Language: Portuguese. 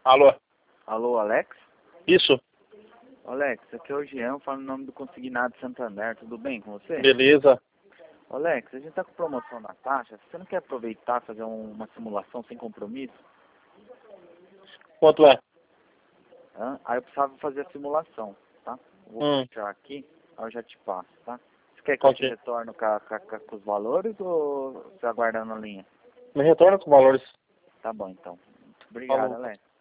Alô? Alô, Alex? Isso? Alex, aqui é o Jean, falo em nome do Consignado Santander, tudo bem com você? Beleza. Alex, a gente tá com promoção na taxa, você não quer aproveitar e fazer uma simulação sem compromisso? Quanto é? Aí eu precisava fazer a simulação, tá? Vou puxar aqui, aí eu já te passo, tá? Você quer que eu te Ok. retorne com os valores ou você aguarda na linha? Me retorna com valores. Tá bom, então. Muito obrigado, Falou. Alex.